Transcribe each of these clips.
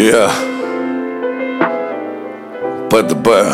Я ПДБ.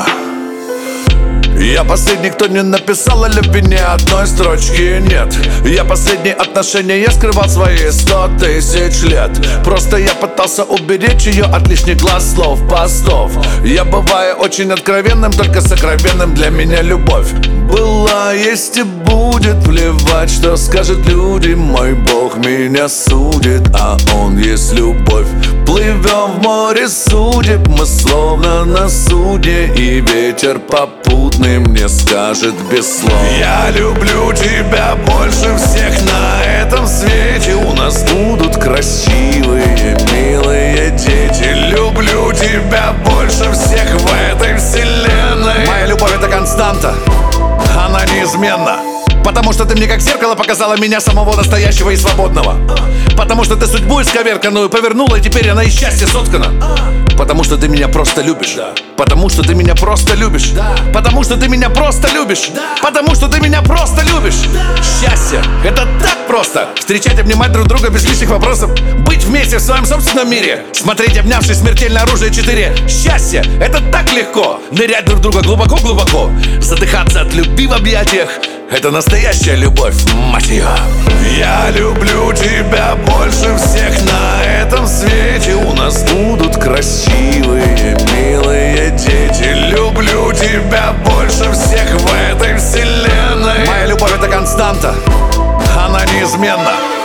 Я последний, кто не написал о любви ни одной строчки, нет. Я последние отношения, я скрывал свои 100 тысяч лет. Просто я пытался уберечь ее от лишних глаз, слов, постов. Я бываю очень откровенным, только сокровенным для меня любовь была, есть и будет. Плевать, что скажут люди, мой Бог меня судит, а Он есть любовь. Плывем в море судеб, мы словно на судне, и ветер попутный мне скажет без слов: я люблю тебя больше всех на этом свете. У нас будут красивые, милые дети. Люблю тебя больше всех в этой вселенной. Моя любовь — это константа, она неизменна. Потому что ты мне как зеркало показала меня самого настоящего и свободного. Потому что ты судьбу исковерканную повернула, и теперь она из счастья соткана. Потому что ты меня просто любишь. Потому что ты меня просто любишь. Потому что ты меня просто любишь. Потому что ты меня просто любишь. Счастье — это так просто. Встречать, обнимать друг друга без лишних вопросов. Быть вместе в своем собственном мире. Смотреть, обнявшись, смертельное оружие 4. Счастье — это так легко. Нырять друг друга глубоко-глубоко. Задыхаться от любви в объятиях — это настоящая любовь, мать ее. Я люблю тебя больше всех на этом свете. У нас будут красивые, милые дети. Люблю тебя больше всех в этой вселенной. Моя любовь — это константа, она неизменна.